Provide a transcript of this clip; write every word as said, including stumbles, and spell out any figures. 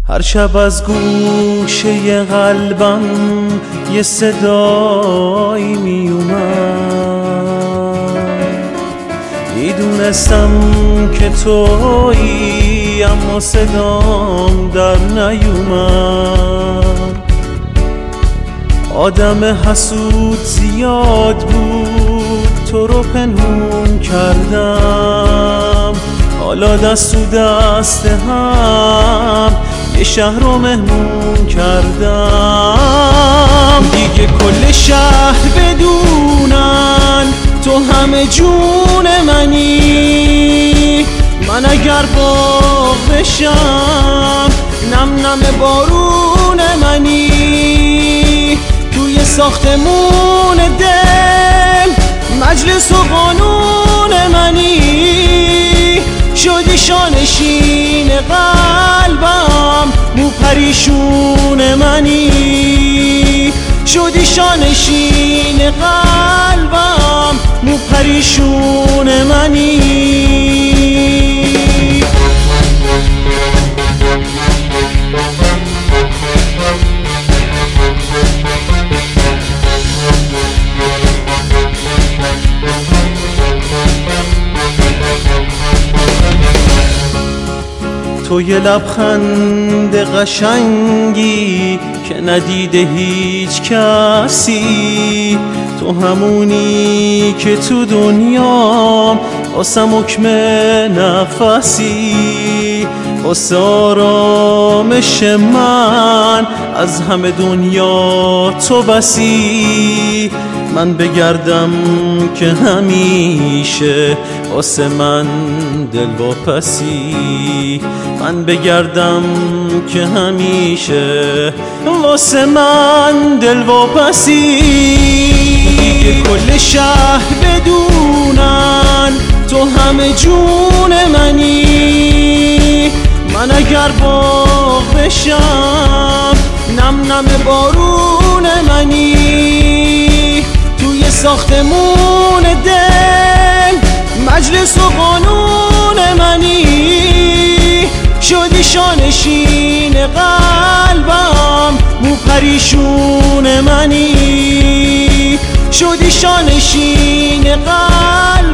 هر شب از گوشه قلبم یه صدایی می اومد، میدونستم که تویی اما صدام در نیومد. آدم حسود زیاد بود، تو رو پنهون کردم، حالا دست تو دست هم یه شهر رو مهمون کردم. دیگه کل شهر بدونن تو همه جون منی، من اگر باغ بشم نم نم بارون منی، توی ساختمون دل مجلس و قانون منی، شدی شانشین قلبم مو پریشون منی، شدی شانشین قلبم مو پریشون منی. تو یه لبخند قشنگی که ندیده هیچ کسی، تو همونی که تو دنیا واسم حکم نفسی، واسه آرامش من از همه دنیا تو بسی، من بگردم که همیشه واسه من دلواپسی، من بگردم که همیشه واسه من دلواپسی. دیگه کل شهر بدونن تو همه جون منی، من اگر باغ بشم نم نم بارون منی، توی ساختمون دل مجلس و قانون منی، شدی شانشین قلبم مو پریشون منی، شدی شانشین قلبم